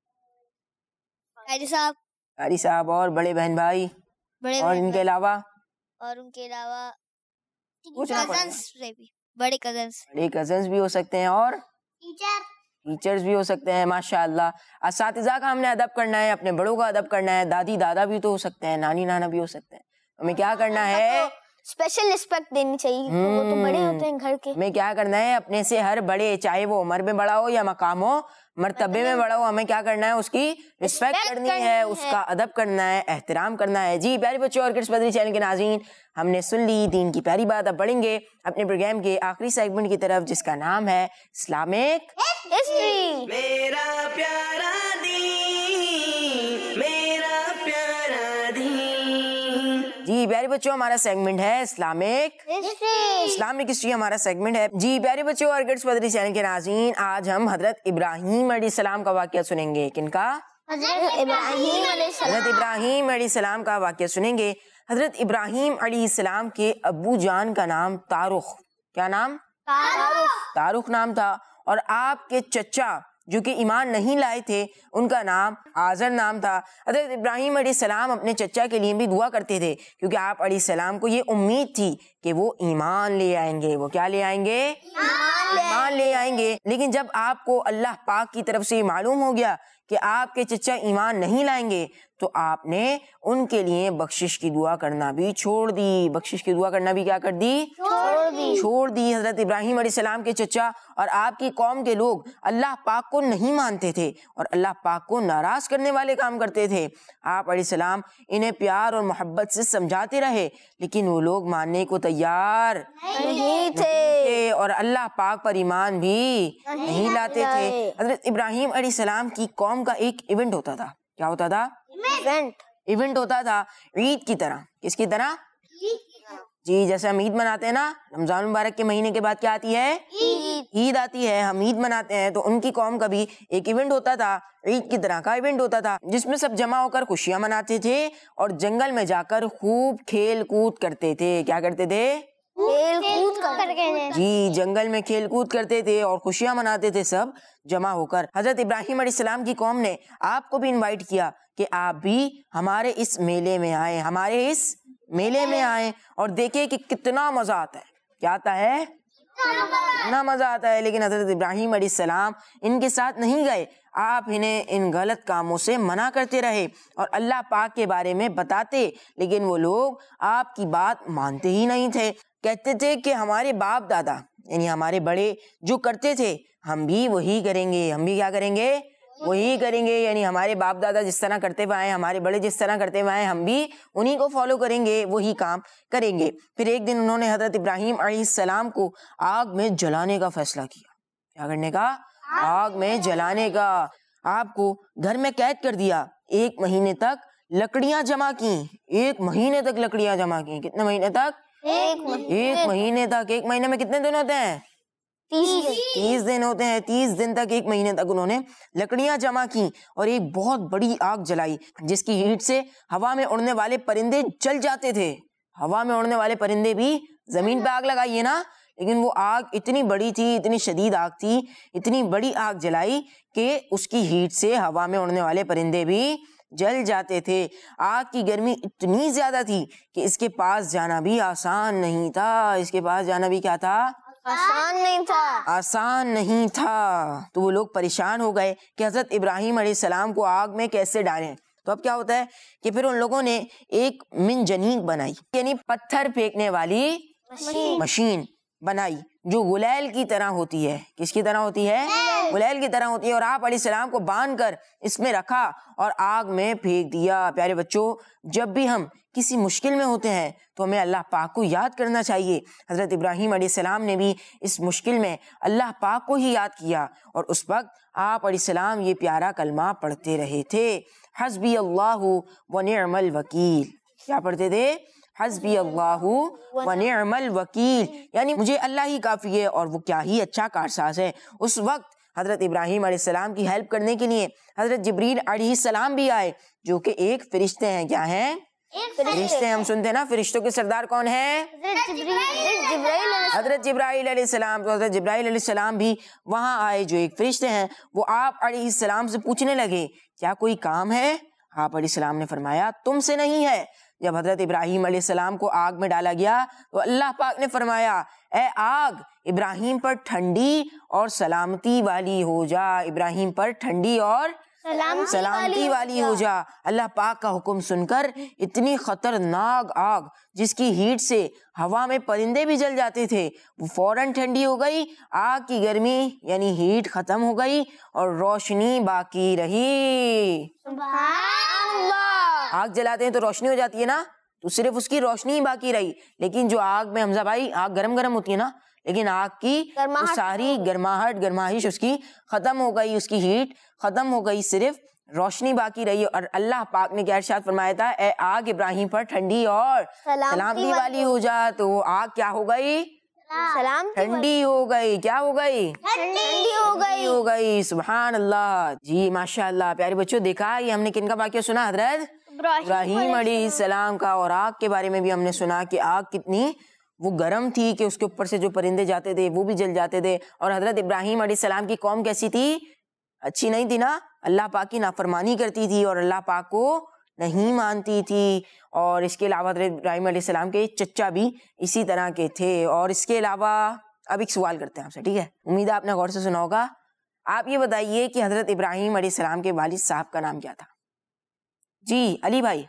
قاری صاحب قاری صاحب اور بڑے بہن بھائی بڑے اور ان کے علاوہ اور ان کے علاوہ پوچھنا پڑے گا۔ کزنس بھی بڑے کزنس بڑے کزنس بھی ہو سکتے ہیں اور ٹیچر ٹیچرز بھی ہو سکتے ہیں. ماشاء اللہ. اساتذہ کا ہم نے ادب کرنا ہے, اپنے بڑوں کا ادب کرنا ہے. دادی دادا بھی تو ہو سکتے ہیں, نانی نانا بھی ہو سکتے ہیں. ہمیں کیا کرنا ہے, اسپیشل رسپیکٹ دینی چاہیے, وہ تو بڑے ہوتے ہیں گھر کے. ہمیں کیا کرنا ہے, اپنے سے ہر بڑے, چاہے وہ عمر میں بڑا ہو یا مقام ہو, مرتبے میں بڑا ہو, ہمیں کیا کرنا ہے, اس کی رسپیکٹ کرنی ہے, اس کا ادب کرنا ہے, احترام کرنا ہے. جی پیارے بچوں اور کڈس بدری چینل کے ناظرین, ہم نے سن لی دین کی پیاری بات. اب بڑھیں گے اپنے پروگرام کے آخری سیگمنٹ کی طرف, جس کا نام ہے اسلامک ہسٹری. میرا پیارا دین, میرا پیارا دین. جی پیارے بچوں, ہمارا سیگمنٹ ہے اسلامک ہسٹری. اسلامک ہسٹری ہمارا سیگمنٹ ہے. جی پیارے بچوں اور کڈس بدری چینل کے ناظرین, آج ہم حضرت ابراہیم علیہ السلام کا واقعہ سنیں گے. کن کا؟ حضرت ابراہیم علیہ السلام. حضرت ابراہیم علیہ السلام کا واقعہ سنیں گے. حضرت ابراہیم علیہ السلام کے ابو جان کا نام تارخ, کیا نام؟ تعارف. تارخ نام تھا. اور آپ کے چچا جو کہ ایمان نہیں لائے تھے, ان کا نام آزر نام تھا. حضرت ابراہیم علیہ السلام اپنے چچا کے لیے بھی دعا کرتے تھے, کیونکہ آپ علیہ السلام کو یہ امید تھی کہ وہ ایمان لے آئیں گے. وہ کیا لے آئیں گے؟ ایمان لے آئیں گے. لیکن جب آپ کو اللہ پاک کی طرف سے معلوم ہو گیا کہ آپ کے چچا ایمان نہیں لائیں گے, تو آپ نے ان کے لیے بخشش کی دعا کرنا بھی چھوڑ دی. بخشش کی دعا کرنا بھی کیا کر دی؟ چھوڑ دی. چھوڑ دی. حضرت ابراہیم علیہ السلام کے چچا اور آپ کی قوم کے لوگ اللہ پاک کو نہیں مانتے تھے اور اللہ پاک کو ناراض کرنے والے کام کرتے تھے. آپ علیہ السلام انہیں پیار اور محبت سے سمجھاتے رہے, لیکن وہ لوگ ماننے کو تیار نہیں تھے اور اللہ پاک پر ایمان بھی نہیں لاتے تھے. حضرت ابراہیم علیہ السلام کی قوم کا ایک ایونٹ ہوتا تھا. کیا ہوتا تھا؟ ایونٹ. ایونٹ ہوتا تھا عید کی طرح. کس کی طرح؟ جی جیسے ہم عید مناتے ہیں نا, رمضان مبارک کے مہینے کے بعد کیا آتی ہے؟ عید آتی ہے, ہم عید مناتے ہیں. تو ان کی قوم کا بھی ایک ایونٹ ہوتا تھا, عید کی طرح کا ایونٹ ہوتا تھا, جس میں سب جمع ہو کر خوشیاں مناتے تھے اور جنگل میں جا کر خوب کھیل کود کرتے تھے. کیا کرتے تھے؟ کھیل کود کر کے. جی جنگل میں کھیل کود کرتے تھے اور خوشیاں مناتے تھے سب جمع ہو کر. حضرت ابراہیم علیہ السلام کی قوم نے آپ کو بھی انوائٹ کیا کہ آپ بھی ہمارے اس میلے میں آئیں, ہمارے اس میلے میں آئیں اور دیکھیں کہ کتنا مزہ آتا ہے. کیا آتا ہے؟ کتنا مزہ آتا ہے. لیکن حضرت ابراہیم علیہ السلام ان کے ساتھ نہیں گئے. آپ انہیں ان غلط کاموں سے منع کرتے رہے اور اللہ پاک کے بارے میں بتاتے, لیکن وہ لوگ آپ کی بات مانتے ہی نہیں تھے. کہتے تھے کہ ہمارے باپ دادا یعنی ہمارے بڑے جو کرتے تھے ہم بھی وہی کریں گے. ہم بھی کیا کریں گے؟ وہی کریں گے. یعنی ہمارے باپ دادا جس طرح کرتے ہوئے آئے, ہمارے بڑے جس طرح کرتے ہوئے آئے, ہم بھی انہی کو فالو کریں گے, وہی کام کریں گے. پھر ایک دن انہوں نے حضرت ابراہیم علیہ السلام کو آگ میں جلانے کا فیصلہ کیا. کیا کرنے کا؟ آگ میں جلانے کا. آپ کو گھر میں قید کر دیا. ایک مہینے تک لکڑیاں جمع کی. ایک مہینے تک لکڑیاں جمع کی. کتنے مہینے تک؟ ایک ایک مہینے تک. ایک مہینے میں کتنے دن ہوتے ہیں؟ تیس دن ہوتے ہیں. تیس دن تک, ایک مہینے تک انہوں نے لکڑیاں جمع کی اور ایک بہت بڑی آگ جلائی, جس کی ہیٹ سے ہوا میں اڑنے والے پرندے جل جاتے تھے. ہوا میں اڑنے والے پرندے بھی زمین پہ آگ لگائیے نا, لیکن وہ آگ اتنی بڑی تھی, اتنی شدید آگ تھی, اتنی بڑی آگ جلائی کہ اس کی ہیٹ سے ہوا میں اڑنے والے پرندے بھی جل جاتے تھے. آگ کی گرمی اتنی زیادہ تھی کہ اس کے پاس جانا بھی آسان نہیں تھا. اس کے پاس جانا بھی کیا تھا؟ آسان نہیں تھا. آسان نہیں تھا. تو وہ لوگ پریشان ہو گئے کہ حضرت ابراہیم علیہ السلام کو آگ میں کیسے ڈالیں. تو اب کیا ہوتا ہے کہ پھر ان لوگوں نے ایک منجنیق بنائی, یعنی پتھر پھینکنے والی مشین بنائی, جو غلیل کی طرح ہوتی ہے. کس کی طرح ہوتی ہے؟ غلیل کی طرح ہوتی ہے. اور آپ علیہ السلام کو باندھ کر اس میں رکھا اور آگ میں پھینک دیا. پیارے بچوں, جب بھی ہم کسی مشکل میں ہوتے ہیں تو ہمیں اللہ پاک کو یاد کرنا چاہیے. حضرت ابراہیم علیہ السلام نے بھی اس مشکل میں اللہ پاک کو ہی یاد کیا, اور اس وقت آپ علیہ السلام یہ پیارا کلمہ پڑھتے رہے تھے, حسبی اللہ و نعم الوکیل. کیا پڑھتے تھے؟ حسبی اللہ و نعم الوکیل, یعنی مجھے اللہ ہی کافی ہے اور وہ کیا ہی اچھا کارساز ہے. اس وقت حضرت ابراہیم علیہ السلام کی ہیلپ کرنے کے لیے حضرت جبریل علیہ السلام بھی آئے, جو کہ ایک فرشتے ہیں. کیا ہیں؟ فرشتے ہم سنتے ہیں نا, فرشتوں کے سردار کون ہے؟ حضرت جبرائیل علیہ السلام. تو حضرت جبرائیل علیہ السلام بھی وہاں آئے, جو ایک فرشتے ہیں وہ آپ علیہ السلام سے پوچھنے لگے کیا کوئی کام ہے؟ آپ علیہ السلام نے فرمایا تم سے نہیں ہے. جب حضرت ابراہیم علیہ السلام کو آگ میں ڈالا گیا تو اللہ پاک نے فرمایا اے آگ ابراہیم پر ٹھنڈی اور سلامتی والی ہو جا, ابراہیم پر ٹھنڈی اور سلامتی والی ہو جا. اللہ پاک کا حکم سن کر اتنی خطرناک آگ جس کی ہیٹ سے ہوا میں پرندے بھی جل جاتے تھے وہ فوراً ٹھنڈی ہو گئی, آگ کی گرمی یعنی ہیٹ ختم ہو گئی اور روشنی باقی رہی. آگ جلاتے ہیں تو روشنی ہو جاتی ہے نا, تو صرف اس کی روشنی ہی باقی رہی. لیکن جو آگ میں حمزہ بھائی آگ گرم گرم ہوتی ہے نا, لیکن آگ کی ساری گرماہٹ گرمائش اس کی ختم ہو گئی, اس کی ہیٹ ختم ہو گئی, صرف روشنی باقی رہی. اور اللہ پاک نے کیا ارشاد فرمایا تھا اے آگ ابراہیم پر ٹھنڈی اور سلامتی والی ہو جا. تو وہ آگ کیا ہو گئی؟ ٹھنڈی ہو گئی. کیا ہو گئی؟ ٹھنڈی ہو گئی ہو گئی. سبحان اللہ. جی ماشاء اللہ. پیارے بچوں دیکھا یہ ہم نے کن کا واقعہ سنا؟ حضرت ابراہیم علیہ السلام کا. اور آگ کے بارے میں بھی ہم نے سنا کہ آگ کتنی وہ گرم تھی کہ اس کے اوپر سے جو پرندے جاتے تھے وہ بھی جل جاتے تھے. اور حضرت ابراہیم علیہ السلام کی قوم کیسی تھی؟ اچھی نہیں تھی نا, اللہ پاک کی نافرمانی کرتی تھی اور اللہ پاک کو نہیں مانتی تھی. اور اس کے علاوہ حضرت ابراہیم علیہ السلام کے چچا بھی اسی طرح کے تھے. اور اس کے علاوہ اب ایک سوال کرتے ہیں آپ سے, ٹھیک ہے؟ امید ہے آپ نے غور سے سنا ہوگا. آپ یہ بتائیے کہ حضرت ابراہیم علیہ السلام کے والد صاحب کا نام کیا تھا؟ جی علی بھائی.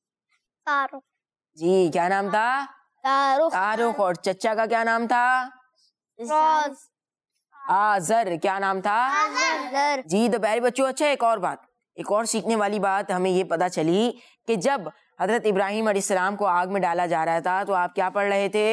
تارق. جی کیا نام تھا؟ تارق. تارق. اور چچا کا کیا نام تھا؟ راز. آزر. کیا نام تھا؟ آزر. جی تو پیارے بچوں اچھا ایک اور بات, ایک اور سیکھنے والی بات ہمیں یہ پتا چلی کہ جب حضرت ابراہیم علیہ السلام کو آگ میں ڈالا جا رہا تھا تو آپ کیا پڑھ رہے تھے؟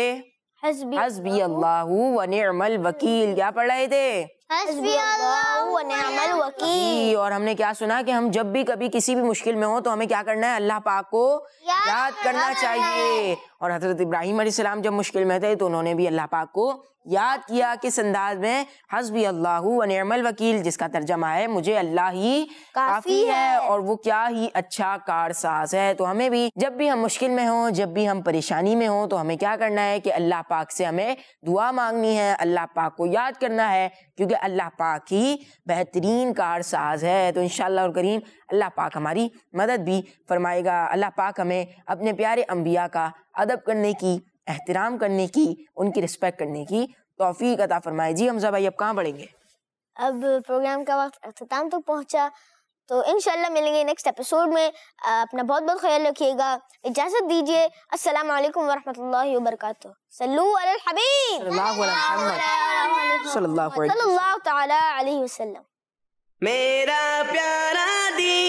حسبی اللہ و نعم الوکیل. کیا پڑھ رہے تھے؟ حسبی اللہ و نعم الوکیل. اور ہم نے کیا سنا کہ ہم جب بھی کبھی کسی بھی مشکل میں ہوں تو ہمیں کیا کرنا ہے؟ اللہ پاک کو یاد کرنا چاہیے. اور حضرت ابراہیم علیہ السلام جب مشکل میں تھے تو انہوں نے بھی اللہ پاک کو یاد کیا. کس انداز میں؟ حسبی اللہ و نعم الوکیل, جس کا ترجمہ ہے مجھے اللہ ہی کافی ہے اور وہ کیا ہی اچھا کارساز ہے. تو ہمیں بھی جب بھی ہم مشکل میں ہوں, جب بھی ہم پریشانی میں ہوں تو ہمیں کیا کرنا ہے کہ اللہ پاک سے ہمیں دعا مانگنی ہے, اللہ پاک کو یاد کرنا ہے, کیونکہ اللہ پاک ہی بہترین کارساز ہے. تو انشاءاللہ الکریم اللہ پاک ہماری مدد بھی فرمائے گا. اللہ پاک ہمیں اپنے پیارے انبیاء کا ادب کرنے کی, احترام کرنے کی, ان کی رسپیکٹ کرنے کی توفیق عطا فرمائے. جی حمزہ بھائی اب کہاں پڑھیں گے؟ اب پروگرام کا وقت اختتام تک پہنچا, تو انشاءاللہ ملیں گے نیکسٹ ایپیسوڈ میں. اپنا بہت بہت خیال رکھیے گا. اجازت دیجیے. السلام علیکم ورحمۃ اللہ وبرکاتہ. صلو علی الحبیب صلی اللہ علیہ محمد صلی اللہ صلی اللہ تعالی علیہ وسلم. میرا پیارا دین